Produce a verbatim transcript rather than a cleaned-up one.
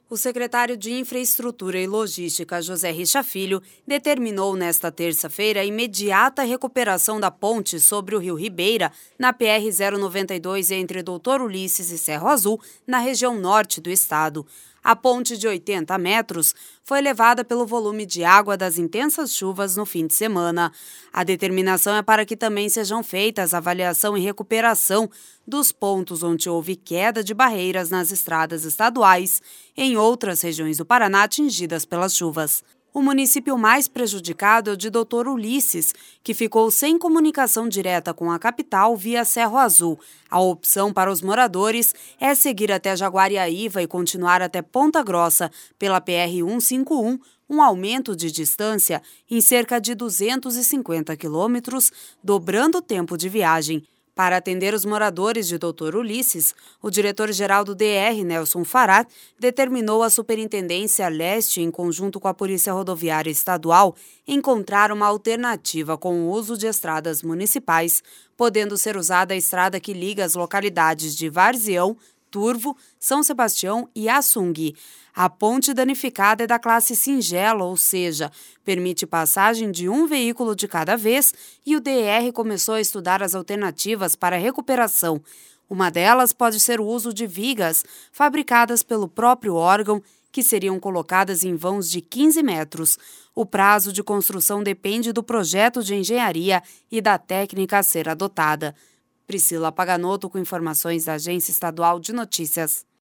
O secretário de Infraestrutura e Logística, José Richa Filho, determinou nesta terça-feira a imediata recuperação da ponte sobre o rio Ribeira, na P R zero noventa e dois entre Doutor Ulisses e Cerro Azul, na região norte do estado. A ponte de oitenta metros foi levada pelo volume de água das intensas chuvas no fim de semana. A determinação é para que também sejam feitas avaliação e recuperação dos pontos onde houve queda de barreiras nas estradas estaduais em outras regiões do Paraná atingidas pelas chuvas. O município mais prejudicado é o de Doutor Ulisses, que ficou sem comunicação direta com a capital via Cerro Azul. A opção para os moradores é seguir até Jaguariaíva e continuar até Ponta Grossa pela P R cento e cinquenta e um, um aumento de distância em cerca de duzentos e cinquenta quilômetros, dobrando o tempo de viagem. Para atender os moradores de Doutor Ulisses, o diretor-geral do D R, Nelson Farad, determinou à Superintendência Leste, em conjunto com a Polícia Rodoviária Estadual, encontrar uma alternativa com o uso de estradas municipais, podendo ser usada a estrada que liga as localidades de Varzião, Turvo, São Sebastião e Assungui. A ponte danificada é da classe singela, ou seja, permite passagem de um veículo de cada vez, e o D R começou a estudar as alternativas para a recuperação. Uma delas pode ser o uso de vigas fabricadas pelo próprio órgão, que seriam colocadas em vãos de quinze metros. O prazo de construção depende do projeto de engenharia e da técnica a ser adotada. Priscila Paganoto com informações da Agência Estadual de Notícias.